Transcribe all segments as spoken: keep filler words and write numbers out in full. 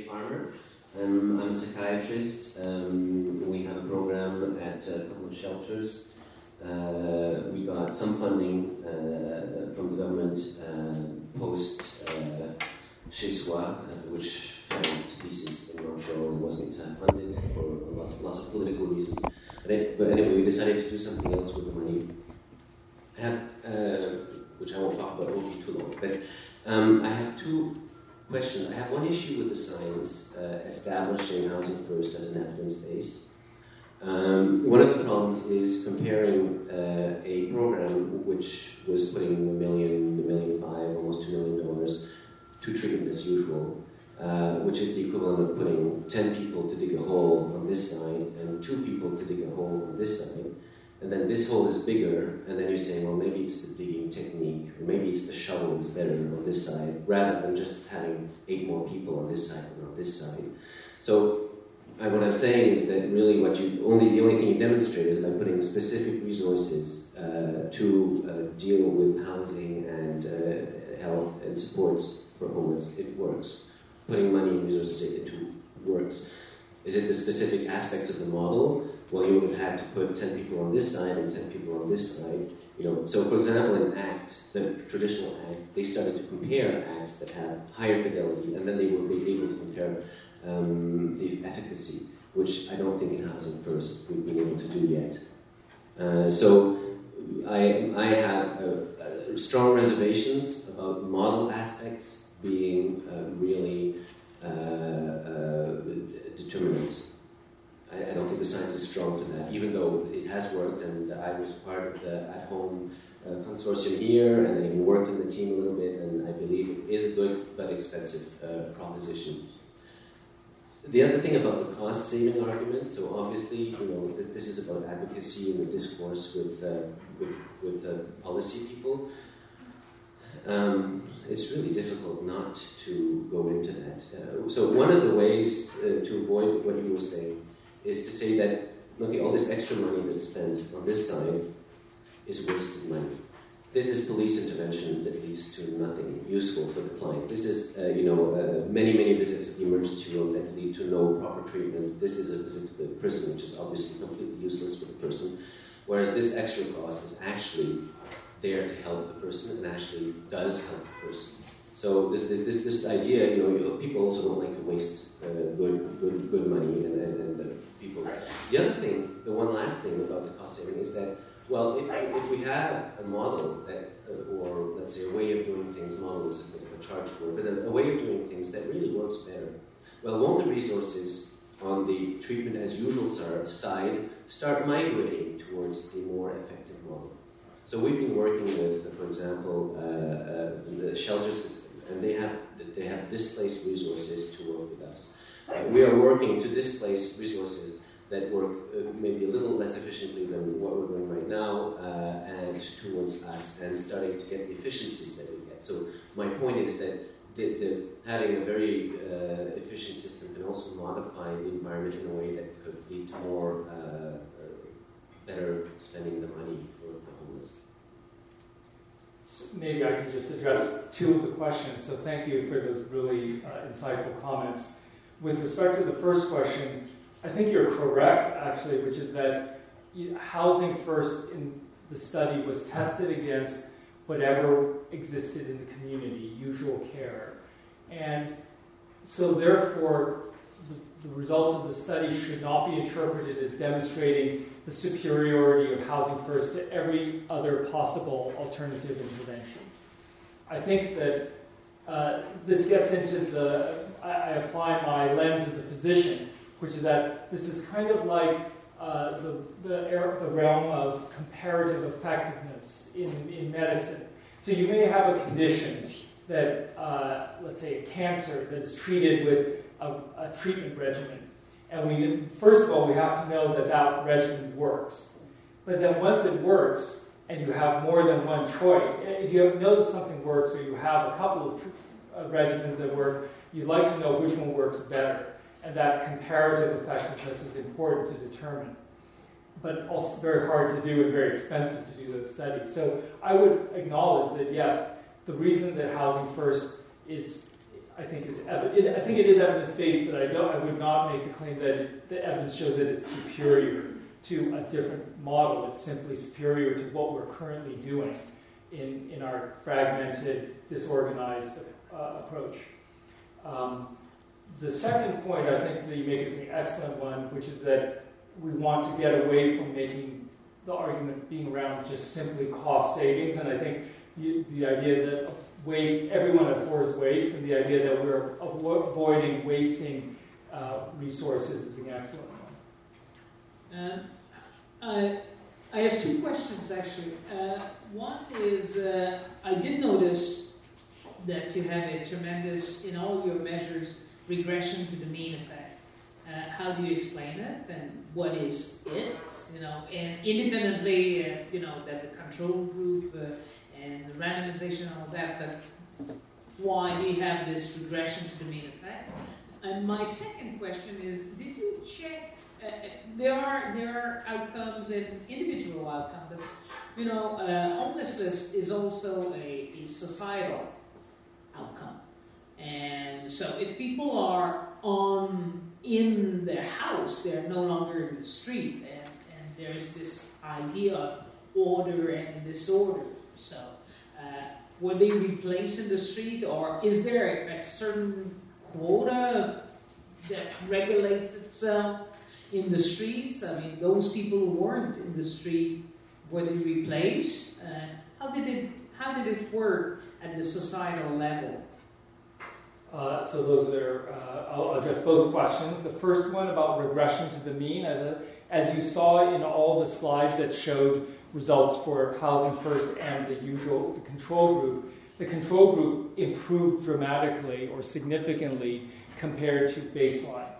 Farmer. Um, I'm a psychiatrist. Um, we have a program at a couple of shelters. Uh, we got some funding uh, from the government uh, post uh, Chez Soi, uh, which failed to pieces in Montreal and wasn't uh, funded for lots, lots of political reasons. But, it, but anyway, we decided to do something else with the money. I have, uh, which I won't talk about, it won't be too long. But um, I have two questions. I have one issue with the science, uh, establishing housing first as an evidence-based. Um, one of the problems is comparing uh, a program which was putting a million, a million five, almost two million dollars to treatment as usual, uh, which is the equivalent of putting ten people to dig a hole on this side and two people to dig a hole on this side. And then this hole is bigger, and then you're saying, well, maybe it's the digging technique, or maybe it's the shovel is better on this side, rather than just having eight more people on this side and on this side. So uh, what I'm saying is that really what you, only the only thing you demonstrate is by putting specific resources uh, to uh, deal with housing and uh, health and supports for homeless, it works. Putting money and resources into works. Is it the specific aspects of the model? Well, you would have had to put ten people on this side and ten people on this side. You know, so for example, in ACT, the traditional ACT, they started to compare acts that have higher fidelity, and then they were able to compare um, the efficacy, which I don't think in Housing First we've been able to do yet. Uh, so I, I have uh, uh, strong reservations about model aspects being uh, really uh, uh, determinants. I, I don't think the science is strong for that, even though it has worked, and I was part of the at-home uh, consortium here, and I worked in the team a little bit, and I believe it is a good but expensive uh, proposition. The other thing about the cost-saving argument, so obviously, you know, th this is about advocacy and the discourse with uh, with, with uh, policy people. Um, it's really difficult not to go into that. Uh, so one of the ways uh, to avoid what you were saying is to say that, okay, all this extra money that's spent on this side is wasted money. This is police intervention that leads to nothing useful for the client. This is, uh, you know, uh, many, many visits at the emergency room that lead to no proper treatment. This is a visit to the prison, which is obviously completely useless for the person. Whereas this extra cost is actually there to help the person and actually does help the person. So this this this, this idea, you know, you know, people also don't like to waste uh, good good good money and, and, and the people. The other thing, the one last thing about the cost saving is that, well, if, if we have a model that, uh, or let's say a way of doing things, model is a bit of a charge word, but a, a way of doing things that really works better, well, won't the resources on the treatment as usual side start migrating towards the more effective model? So we've been working with, for example, uh, uh, the shelter system, and they have they have displaced resources to work with us. Uh, we are working to displace resources that work uh, maybe a little less efficiently than what we're doing right now, uh, and towards us, and starting to get the efficiencies that we get. So my point is that the, the, having a very uh, efficient system can also modify the environment in a way that could lead to more uh, uh, better spending the money for the homeless. So maybe I can just address two of the questions. So thank you for those really uh, insightful comments. With respect to the first question, I think you're correct, actually, which is that Housing First in the study was tested against whatever existed in the community, usual care. And so therefore, the, the results of the study should not be interpreted as demonstrating the superiority of Housing First to every other possible alternative intervention. I think that uh, this gets into the, I, I apply my lens as a physician, which is that this is kind of like uh, the, the, air, the realm of comparative effectiveness in, in medicine. So you may have a condition that, uh, let's say a cancer, that is treated with a, a treatment regimen. And we, first of all, we have to know that that regimen works. But then once it works, and you have more than one choice, if you know that something works, or you have a couple of uh, regimens that work, you'd like to know which one works better. And that comparative effectiveness is important to determine. But also very hard to do and very expensive to do those studies. So I would acknowledge that, yes, the reason that Housing First is, I think is ev- it, I think it is evidence-based, but I don't. I would not make a claim that it, the evidence shows that it's superior to a different model. It's simply superior to what we're currently doing in, in our fragmented, disorganized uh, approach. Um, the second point I think that you make is an excellent one, which is that we want to get away from making the argument being around just simply cost savings. And I think the, the idea that waste, everyone abhors waste, and the idea that we're avo- avoiding wasting uh, resources is an excellent one. Um, I, I have two questions actually. Uh, one is uh, I did notice that you have a tremendous, in all your measures, regression to the mean effect. Uh, how do you explain it, and what is it? You know, and independently, uh, you know, that the control group uh, and the randomization and all that, but why do you have this regression to the mean effect? And my second question is, did you check? Uh, there are there are outcomes and individual outcomes. But, you know, uh, homelessness is also a, a societal outcome, and so if people are on in their house, they're no longer in the street, and, and there is this idea of order and disorder. So, uh, were they replaced in the street, or is there a, a certain quota that regulates itself in the streets? I mean, those people who weren't in the street, were they replaced? Uh, how did it how did it work at the societal level? Uh, so those are, uh, I'll address both questions. The first one about regression to the mean, as a, as you saw in all the slides that showed results for Housing First and the usual the control group, the control group improved dramatically or significantly compared to baseline.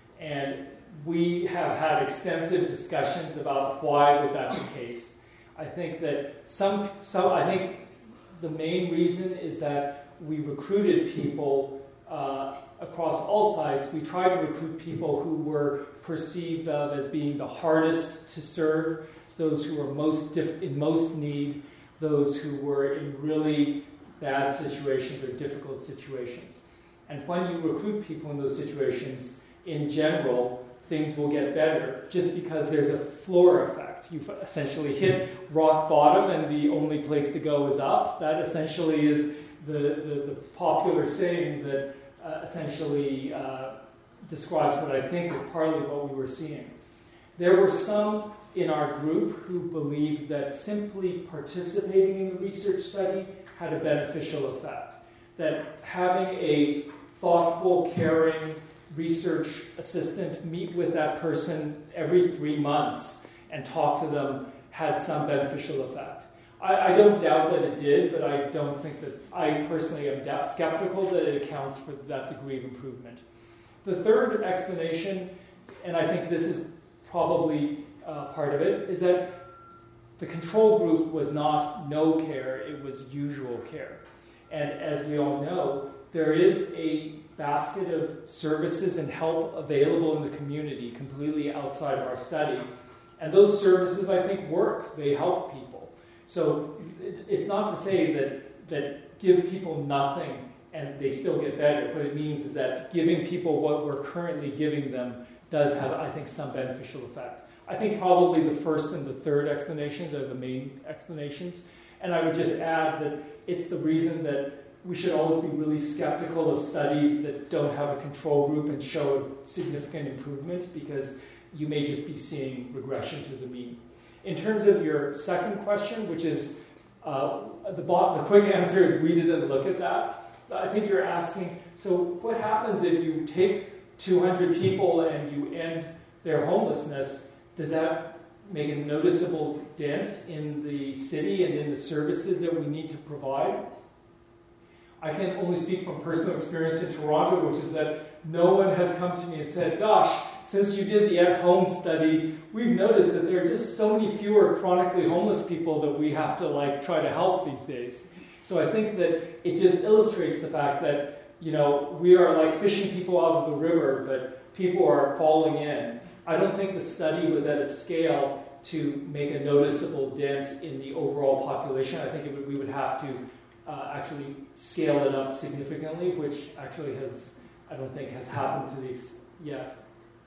And we have had extensive discussions about why was that the case. I think that some, some I think the main reason is that we recruited people uh, across all sites. We tried to recruit people who were perceived of as being the hardest to serve, those who were most diff- in most need, those who were in really bad situations or difficult situations. And when you recruit people in those situations, in general, things will get better just because there's a floor effect. You've essentially hit rock bottom and the only place to go is up. That essentially is the, the, the popular saying that uh, essentially uh, describes what I think is partly what we were seeing. There were some in our group who believed that simply participating in the research study had a beneficial effect. That having a thoughtful, caring research assistant meet with that person every three months and talk to them had some beneficial effect. I, I don't doubt that it did, but I don't think that, I personally am doubt, skeptical that it accounts for that degree of improvement. The third explanation, and I think this is probably uh, part of it, is that the control group was not no care, it was usual care. And as we all know, there is a basket of services and help available in the community completely outside of our study. And those services, I think, work. They help people. So it's not to say that, that give people nothing and they still get better. What it means is that giving people what we're currently giving them does have, I think, some beneficial effect. I think probably the first and the third explanations are the main explanations. And I would just add that it's the reason that we should always be really skeptical of studies that don't have a control group and show significant improvement, because you may just be seeing regression to the mean. In terms of your second question, which is, uh, the, the quick answer is we didn't look at that. I think you're asking, so what happens if you take two hundred people and you end their homelessness? Does that make a noticeable dent in the city and in the services that we need to provide? I can only speak from personal experience in Toronto, which is that no one has come to me and said, gosh, since you did the at-home study, we've noticed that there are just so many fewer chronically homeless people that we have to like try to help these days. So I think that it just illustrates the fact that, you know, we are like fishing people out of the river, but people are falling in. I don't think the study was at a scale to make a noticeable dent in the overall population. I think it would, we would have to uh, actually scale it up significantly, which actually has, I don't think, has happened to the ex- yet.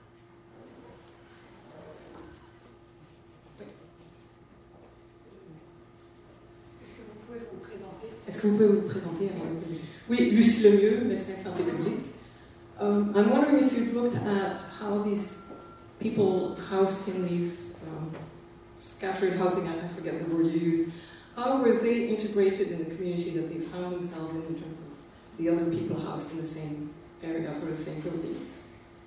Est-ce que vous pouvez vous présenter avant de poser une question? Oui, Lucie Lemieux, médecin de santé publique. Um, I'm wondering if you've looked at how these people housed in these um, scattered housing, I forget the word you used, how were they integrated in the community that they found themselves in, in terms of the other people housed in the same areas or the same buildings?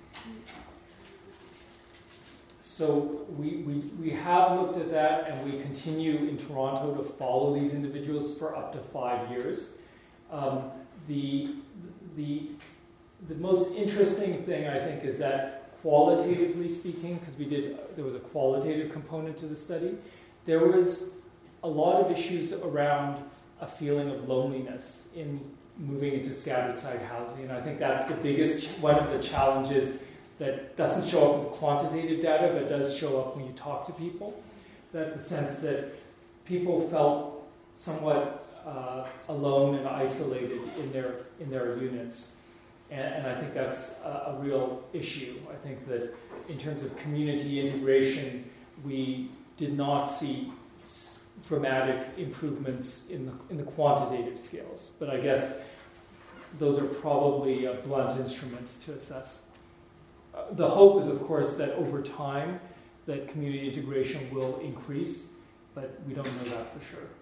So we, we, we have looked at that, and we continue in Toronto to follow these individuals for up to five years. Um, the, the, the most interesting thing, I think, is that qualitatively speaking, because we did, there was a qualitative component to the study, there was a lot of issues around a feeling of loneliness in moving into scattered site housing, and I think that's the biggest, one of the challenges that doesn't show up in quantitative data, but does show up when you talk to people. That the sense that people felt somewhat uh, alone and isolated in their in their units, and, and I think that's a, a real issue. I think that in terms of community integration, we did not see dramatic improvements in the in the quantitative scales. But I guess those are probably a blunt instrument to assess. Uh, the hope is, of course, that over time that community integration will increase, but we don't know that for sure.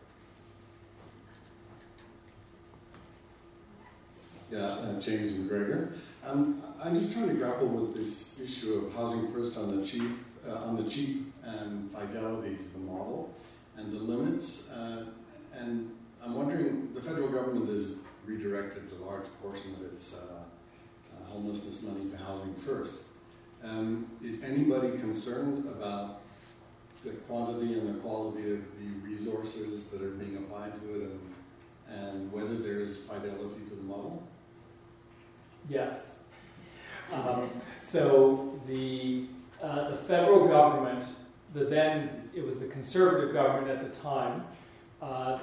Yeah, uh, James McGregor. Um, I'm just trying to grapple with this issue of housing first on the cheap, uh, on the cheap and fidelity to the model and the limits. Uh, and I'm wondering, the federal government has redirected a large portion of its uh, homelessness money to housing first. Um, is anybody concerned about the quantity and the quality of the resources that are being applied to it, and, and whether there's fidelity to the model? Yes. Um, so the uh, the federal government, the then it was the conservative government at the time, uh,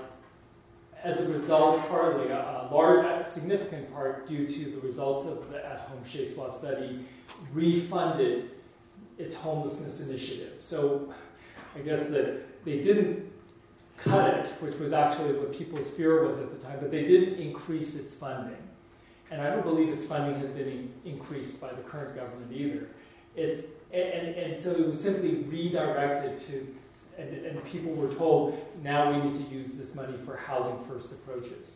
as a result, partly, a, a large, a significant part due to the results of the at-home Chez Soi study, refunded its homelessness initiative. So I guess that they didn't cut it, which was actually what people's fear was at the time, but they didn't increase its funding. And I don't believe its funding has been in, increased by the current government either. It's, and, and so it was simply redirected to, and, and people were told, now we need to use this money for housing first approaches.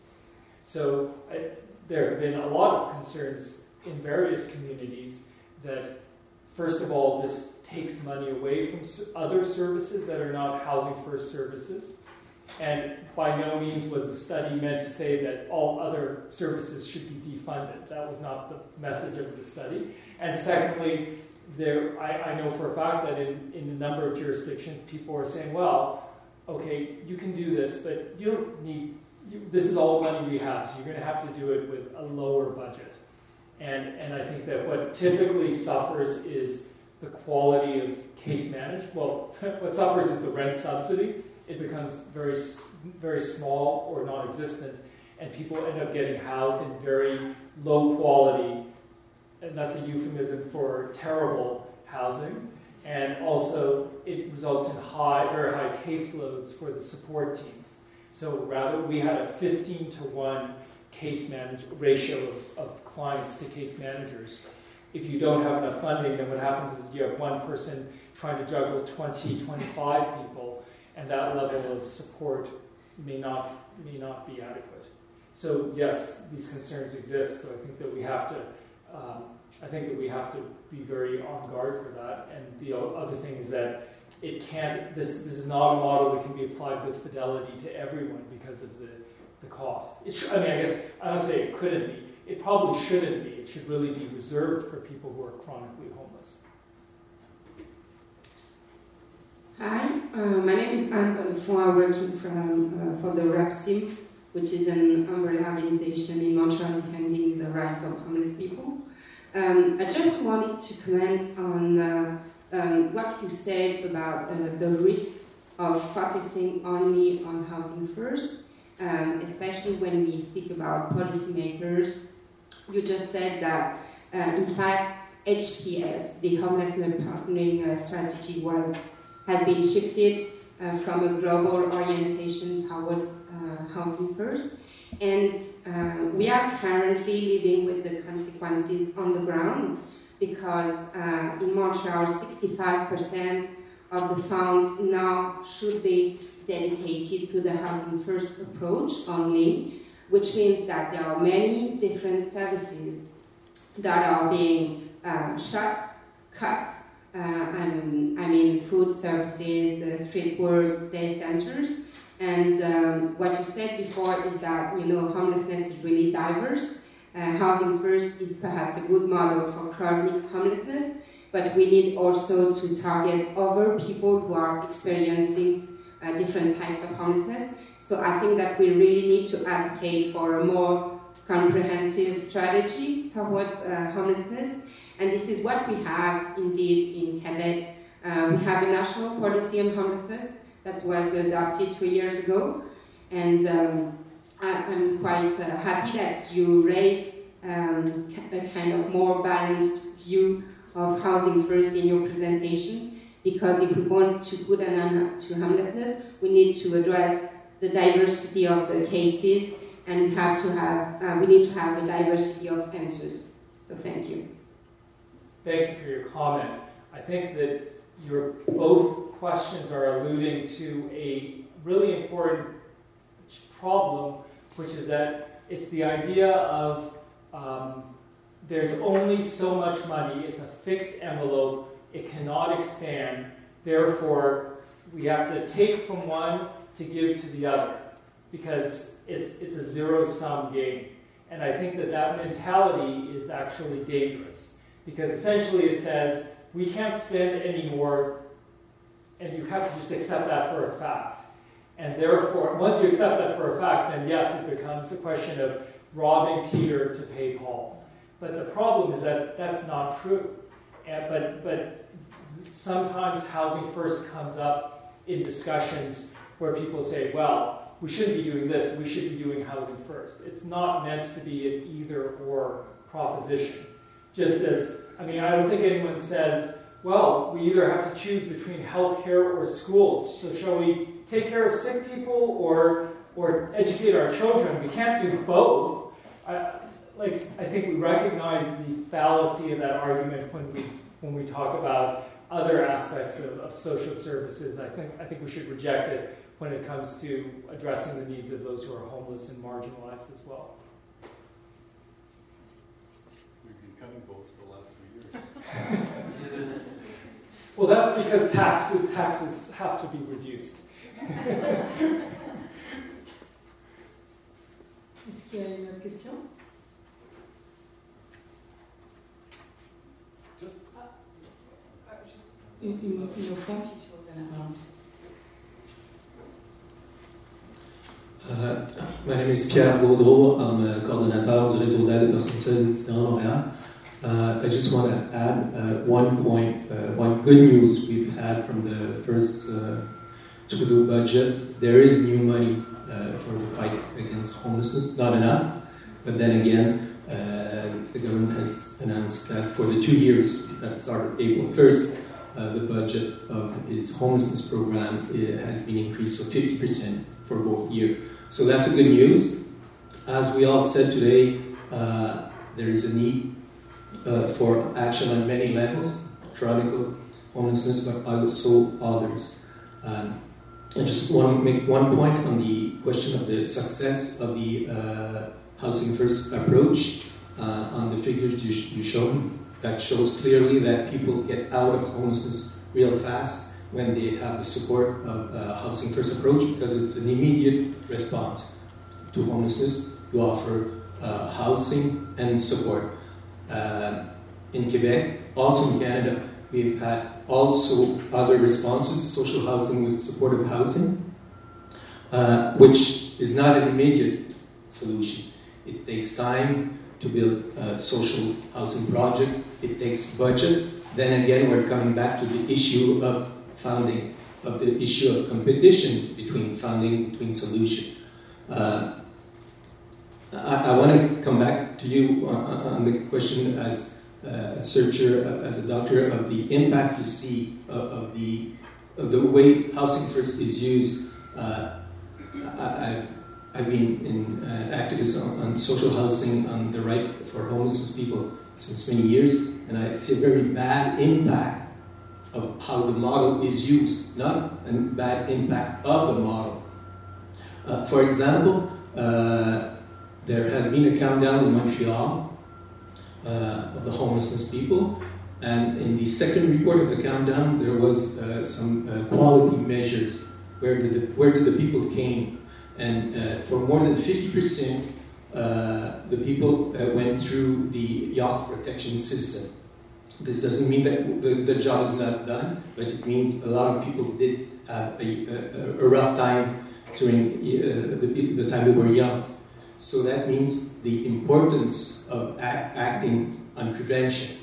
So I, there have been a lot of concerns in various communities that, first of all, this takes money away from other services that are not housing first services. And by no means was the study meant to say that all other services should be defunded. That was not the message of the study. And secondly, there, I, I know for a fact that in, in a number of jurisdictions, people are saying, well, okay, you can do this, but you don't need, you, this is all the money we have, so you're going to have to do it with a lower budget. And, and I think that what typically suffers is the quality of case management. Well, what suffers is the rent subsidy. It becomes very, very small or non-existent, and people end up getting housed in very low quality, and that's a euphemism for terrible housing. And also, it results in high, very high caseloads for the support teams. So rather, we had a fifteen to one case manage ratio of, of clients to case managers. If you don't have enough funding, then what happens is you have one person trying to juggle twenty, twenty-five people, and that level of support may not may not be adequate. So yes, these concerns exist. So I think that we have to um, I think that we have to be very on guard for that. And the other thing is that it can't. This this is not a model that can be applied with fidelity to everyone because of the the cost. It sh- I mean, I guess I don't say it couldn't be. It probably shouldn't be. It should really be reserved for people who are chronically homeless. Hi, uh, my name is Anne Bonnefond. I'm working from, uh, for the RAPSIM, which is an umbrella organization in Montreal defending the rights of homeless people. Um, I just wanted to comment on uh, um, what you said about uh, the risk of focusing only on housing first. um, especially when we speak about policymakers. You just said that, uh, in fact, H P S, the homelessness partnering uh, strategy, was has been shifted uh, from a global orientation towards uh, housing first. And uh, we are currently living with the consequences on the ground, because uh, in Montreal, sixty-five percent of the funds now should be dedicated to the housing first approach only, which means that there are many different services that are being uh, shut, cut. Uh, I mean, I mean, food services, uh, street work, day centers. And um, what you said before is that, you know, homelessness is really diverse. Uh, housing first is perhaps a good model for chronic homelessness, but we need also to target other people who are experiencing uh, different types of homelessness. So I think that we really need to advocate for a more comprehensive strategy towards uh, homelessness. And this is what we have indeed in Quebec. Uh, we have a national policy on homelessness that was adopted two years ago. And um, I, I'm quite uh, happy that you raised um, a kind of more balanced view of housing first in your presentation, because if we want to put an end to homelessness, we need to address the diversity of the cases, and we have to have, uh, we need to have a diversity of answers. So thank you. Thank you for your comment. I think that your both questions are alluding to a really important problem, which is that it's the idea of um, there's only so much money, it's a fixed envelope, it cannot expand, therefore we have to take from one to give to the other, because it's, it's a zero-sum game. And I think that that mentality is actually dangerous, because essentially it says, we can't spend any more, and you have to just accept that for a fact. And therefore, once you accept that for a fact, then yes, it becomes a question of robbing Peter to pay Paul. But the problem is that that's not true. And, but, but sometimes housing first comes up in discussions where people say, well, we shouldn't be doing this, we should be doing housing first. It's not meant to be an either-or proposition. Just as, I mean, I don't think anyone says, well, we either have to choose between healthcare or schools. So shall we take care of sick people or or educate our children? We can't do both. I, like, I think we recognize the fallacy of that argument when we when we talk about other aspects of, of social services. I think I think we should reject it when it comes to addressing the needs of those who are homeless and marginalized as well. We've been cutting both for the last two years. Well, that's because taxes taxes have to be reduced. Est-ce qu'il y a une autre question? Just une, une, une au fond, puis tu vas la balance. Uh, my name is Pierre Gaudreau. I'm a coordinateur du réseau d'aide aux personnes seules itinérant Montréal. Uh, I just want to add uh, one point, uh, one good news we've had from the first uh, Trudeau budget. There is new money uh, for the fight against homelessness. Not enough, but then again, uh, the government has announced that for the two years that started April first, uh, the budget of its homelessness program it has been increased, so fifty percent for both years. So that's a good news. As we all said today, uh, there is a need Uh, for action on many levels, chronic homelessness, but also others. Um, I just want to make one point on the question of the success of the uh, housing first approach uh, on the figures you, you showed. That shows clearly that people get out of homelessness real fast when they have the support of uh, housing first approach, because it's an immediate response to homelessness. You offer uh, housing and support. Uh, in Quebec, also in Canada, we've had also other responses, social housing with supportive housing, uh, which is not an immediate solution. It takes time to build a social housing project. It takes budget. Then again, we're coming back to the issue of funding, of the issue of competition between funding, between solutions. Uh, I, I want to come back to you on, on the question as uh, a searcher, as a doctor, of the impact you see of, of the of the way Housing First is used. Uh, I, I've, I've been in uh, activist on, on social housing, on the right for homeless people since many years, and I see a very bad impact of how the model is used, not a bad impact of the model. Uh, for example, uh, there has been a countdown in Montreal uh, of the homelessness people, and in the second report of the countdown, there was uh, some uh, quality measures. Where did the, where did the people came? And uh, for more than fifty percent, uh, the people uh, went through the yacht protection system. This doesn't mean that the, the job is not done, but it means a lot of people did have a, a, a rough time during uh, the, the time they were young. So that means the importance of act, acting on prevention.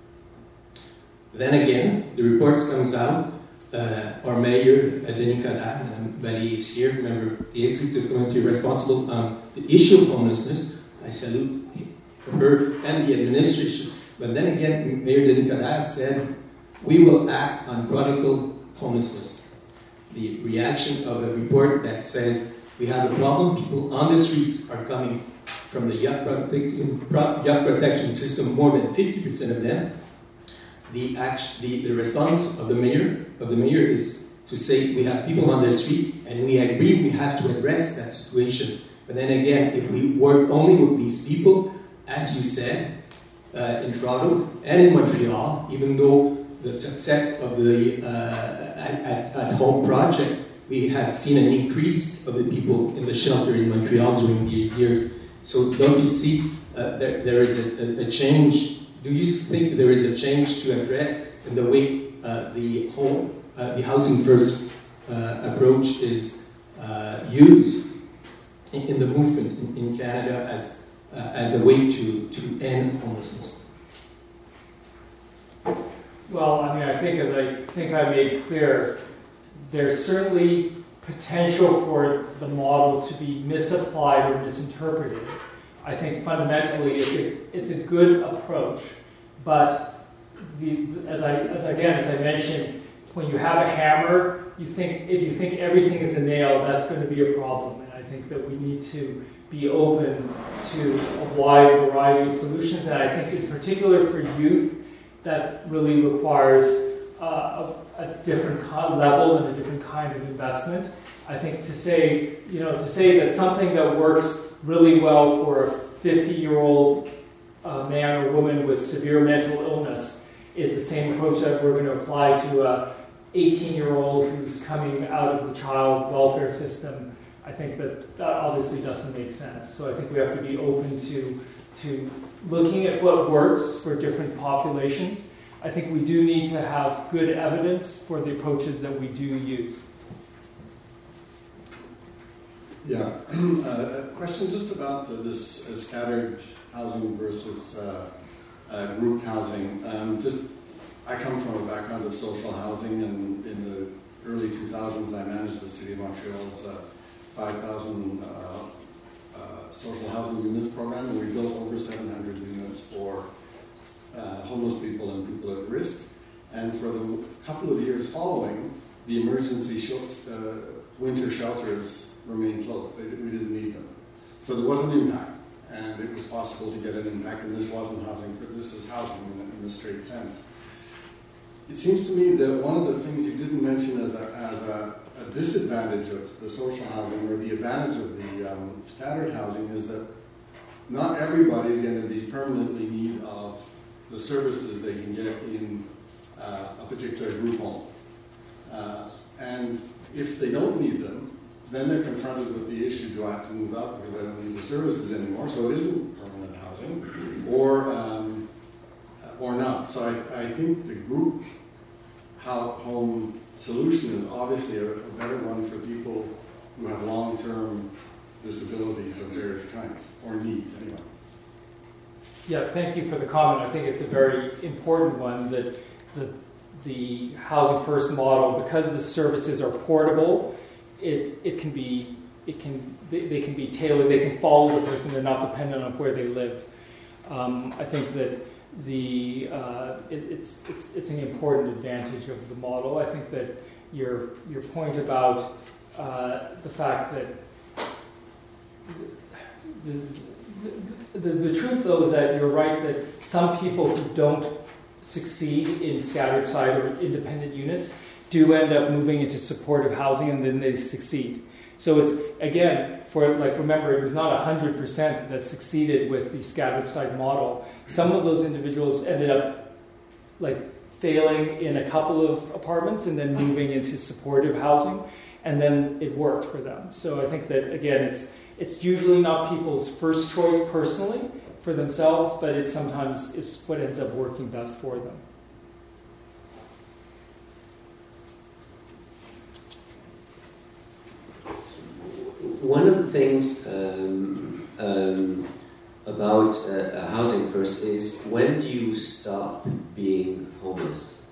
Then again, the reports comes out. Uh, our mayor, uh, Denis Coderre, and Valérie is here, member of the executive committee responsible on the issue of homelessness. I salute her and the administration. But then again, Mayor Denis Coderre said, we will act on chronic homelessness. The reaction of a report that says we have a problem, people on the streets are coming from the yacht protection, yacht protection system, more than fifty percent of them. The, act, the, the response of the mayor of the mayor is to say we have people on the street and we agree we have to address that situation. But then again, if we work only with these people, as you said, uh, in Toronto and in Montreal, even though the success of the uh, at, at home project, we have seen an increase of the people in the shelter in Montreal during these years. So don't you see uh, there, there is a, a, a change? Do you think there is a change to address in the way uh, the home, uh, the Housing First uh, approach is uh, used in, in the movement in, in Canada as uh, as a way to, to end homelessness? Well, I mean, I think as I think I made clear, there's certainly potential for the model to be misapplied or misinterpreted. I think fundamentally it's a, it's a good approach, but the, as I, as again, as I mentioned, when you have a hammer, you think if you think everything is a nail, that's going to be a problem. And I think that we need to be open to a wide variety of solutions. And I think in particular for youth, that really requires uh, a, a different level and a different kind of investment. I think to say, you know, to say that something that works really well for a fifty-year-old uh, man or woman with severe mental illness is the same approach that we're going to apply to a eighteen-year-old who's coming out of the child welfare system. I think that that obviously doesn't make sense. So I think we have to be open to to looking at what works for different populations. I think we do need to have good evidence for the approaches that we do use. Yeah, uh, a question just about uh, this uh, scattered housing versus uh, uh, grouped housing. Um, just, I come from a background of social housing, and in the early two thousands I managed the City of Montreal's uh, five thousand uh, uh, social housing units program, and we built over seven hundred units for uh, homeless people and people at risk. And for the couple of years following, the emergency sh uh, winter shelters remained closed. They, we didn't need them. So there was an impact, and it was possible to get an impact, and this wasn't housing, but this is housing in, in the straight sense. It seems to me that one of the things you didn't mention as a, as a, a disadvantage of the social housing, or the advantage of the um, scattered housing, is that not everybody is going to be permanently in need of the services they can get in uh, a particular group home. Uh, and if they don't need them, then they're confronted with the issue, do I have to move out because I don't need the services anymore? So it isn't permanent housing, or um, or not. So I, I think the group home solution is obviously a, a better one for people who have long-term disabilities of various kinds, or needs anyway. Yeah, thank you for the comment. I think it's a very important one, that the, the Housing First model, because the services are portable, It, it can be it can they, they can be tailored. They can follow the person. They're not dependent on where they live. Um, I think that the uh, it, it's it's it's an important advantage of the model. I think that your your point about uh, the fact that the, the, the the truth though is that you're right that some people who don't succeed in scattered site or independent units do end up moving into supportive housing, and then they succeed. So it's, again, for like, remember, it was not one hundred percent that succeeded with the scattered site model. Some of those individuals ended up like failing in a couple of apartments and then moving into supportive housing, and then it worked for them. So I think that, again, it's it's usually not people's first choice personally for themselves, but it sometimes is what ends up working best for them. One of the things um, um, about uh, Housing First is, when do you stop being homeless?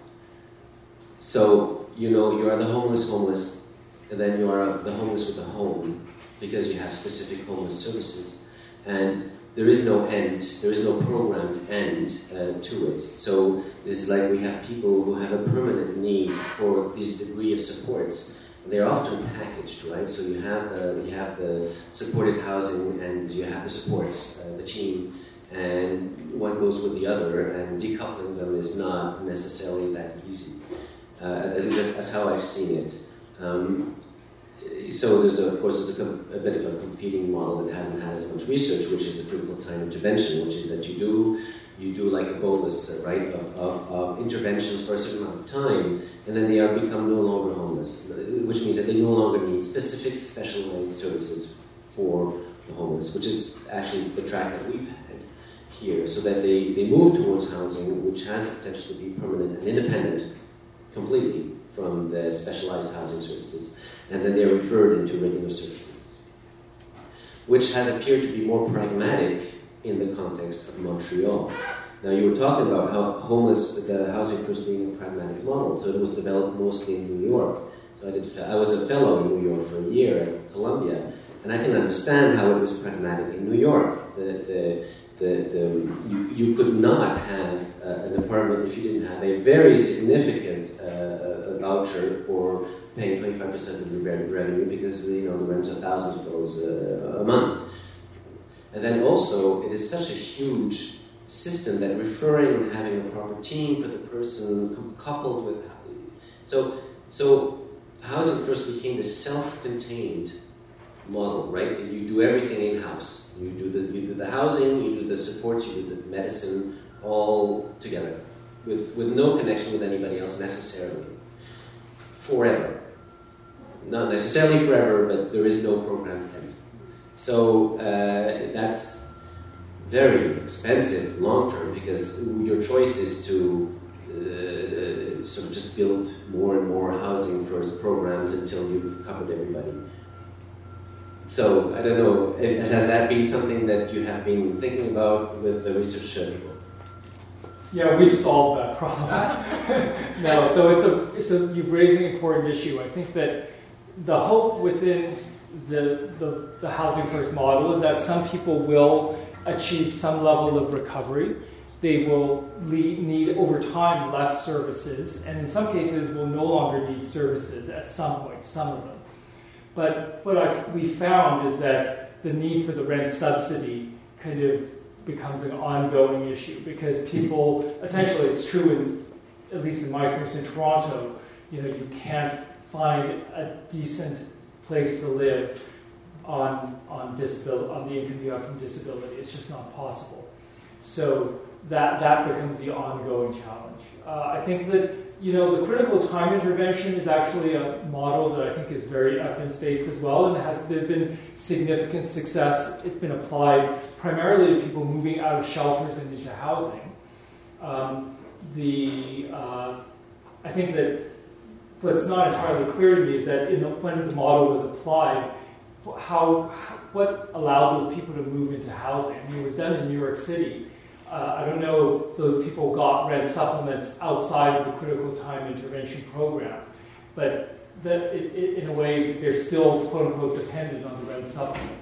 So, you know, you are the homeless homeless, and then you are the homeless with a home, because you have specific homeless services. And there is no end, there is no programmed end uh, to it. So it's like we have people who have a permanent need for this degree of supports. They're often packaged, right? So you have the you have the supported housing, and you have the supports, uh, the team, and one goes with the other, and decoupling them is not necessarily that easy. Uh, that's, that's how I've seen it. Um, so there's a, of course there's a, a bit of a competing model that hasn't had as much research, which is the critical time intervention, which is that you do you do like a bolus, right, of, of, of interventions for a certain amount of time, and then they are become no longer homeless, which means that they no longer need specific specialized services for the homeless, which is actually the track that we've had here, so that they, they move towards housing which has the potential to be permanent and independent completely from the specialized housing services, and then they're referred into regular services, which has appeared to be more pragmatic in the context of Montreal. Now, you were talking about how homeless, the Housing First being a pragmatic model, so it was developed mostly in New York. So I did. I was a fellow in New York for a year at Columbia, and I can understand how it was pragmatic in New York. The, the, the, the, you, you could not have uh, an apartment if you didn't have a very significant uh, a voucher for paying twenty-five percent of your revenue, because you know the rent's a thousand dollars a month. And then also, it is such a huge system that referring and having a proper team for the person coupled with... So, so Housing First became this self-contained model, right? You do everything in-house. You do the you do the housing, you do the supports, you do the medicine, all together, with, with no connection with anybody else necessarily. Forever. Not necessarily forever, but there is no programmed end. So uh, that's very expensive long-term, because your choice is to uh, sort of just build more and more housing first programs until you've covered everybody. So, I don't know, has that been something that you have been thinking about with the research people? Yeah, we've solved that problem. No, so it's a, it's a, you've raised an important issue. I think that the hope within the, the, the Housing First model is that some people will achieve some level of recovery. They will lead, need, over time, less services, and in some cases will no longer need services at some point, some of them. But what I've, we found is that the need for the rent subsidy kind of becomes an ongoing issue, because people, essentially it's true in, at least in my experience in Toronto, you know, you can't find a decent place to live on on disability, on the income you have from disability. It's just not possible. So that that becomes the ongoing challenge. Uh, I think that, you know, the critical time intervention is actually a model that I think is very evidence-based as well, and it has there's been significant success. It's been applied primarily to people moving out of shelters and into housing. Um, the uh, I think that what's not entirely clear to me is that in the, when the model was applied, how what allowed those people to move into housing. I mean, it was done in New York City. Uh, I don't know if those people got rent supplements outside of the critical time intervention program, but that it, it, in a way they're still quote unquote dependent on the red supplement.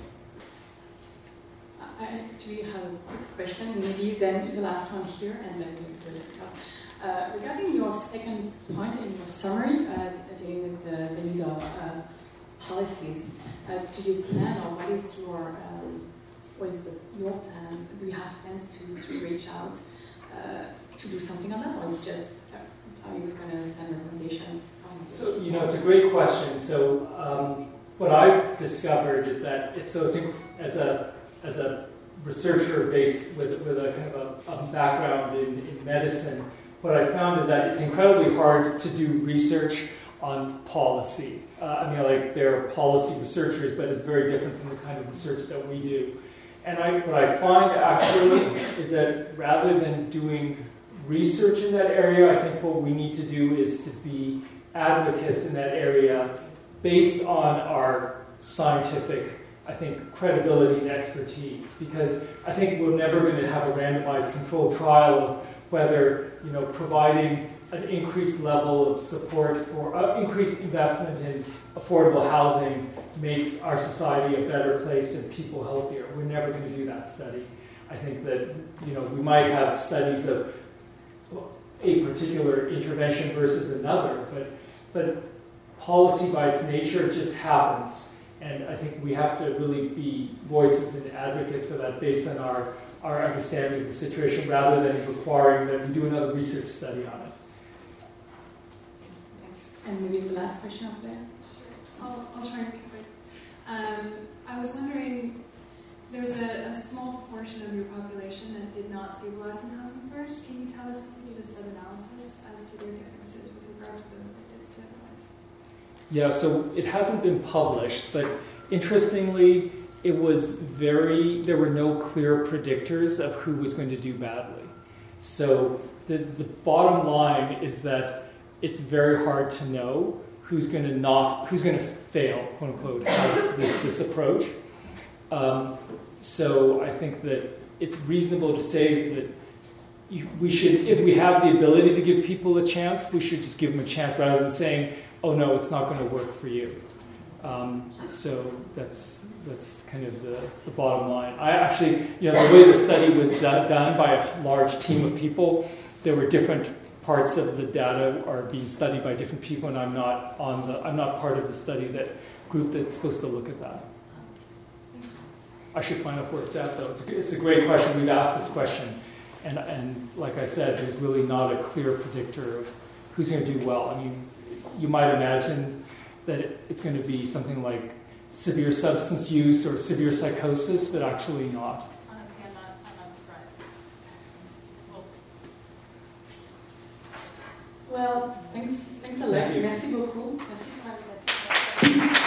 I actually have a quick question, maybe then the last one here and then the next one. Uh, regarding your second point in your summary, uh, dealing with the, the need of uh, policies, uh, do you plan, or what is your um, what is the, your plans? Do you have plans to, to reach out uh, to do something on that, or it's just uh, are you going to send recommendations? So you know, it's a great question. So um, what I've discovered is that it's so it's in, as a as a researcher based with with a kind of a, a background in, in medicine. What I found is that it's incredibly hard to do research on policy. Uh, I mean, like, there are policy researchers, but it's very different from the kind of research that we do. And I, what I find actually is that rather than doing research in that area, I think what we need to do is to be advocates in that area based on our scientific, I think, credibility and expertise. Because I think we're never going to have a randomized controlled trial of whether, you know, providing an increased level of support for uh, increased investment in affordable housing makes our society a better place and people healthier. We're never going to do that study. I think that, you know, we might have studies of a particular intervention versus another, but but policy by its nature just happens. And I think we have to really be voices and advocates for that based on our our understanding of the situation, rather than requiring that we do another research study on it. Thanks. And maybe the last question up there. Sure. I'll, I'll try and be quick. Um, I was wondering, there's a, a small proportion of your population that did not stabilize in housing first. Can you tell us if you did a sub-analysis as to their differences with regard to those that did stabilize? Yeah, so it hasn't been published, but interestingly, it was very, there were no clear predictors of who was going to do badly. So the, the bottom line is that it's very hard to know who's going to not, who's going to fail, quote unquote, this, this approach. Um, so I think that it's reasonable to say that you, we should, if we have the ability to give people a chance, we should just give them a chance rather than saying, oh no, it's not going to work for you. Um, so that's that's kind of the, the bottom line. I actually, you know, the way the study was done, done by a large team of people, there were different parts of the data are being studied by different people, and I'm not on the I'm not part of the study that group that's supposed to look at that. I should find out where it's at, though. It's a, it's a great question. We've asked this question, and and like I said, there's really not a clear predictor of who's going to do well. I mean, you might imagine that it, it's going to be something like severe substance use or severe psychosis, but actually not. Honestly, I'm not, I'm not surprised. Well, well thanks, thanks a lot. Thank you. Merci beaucoup. Merci pour l'invitation.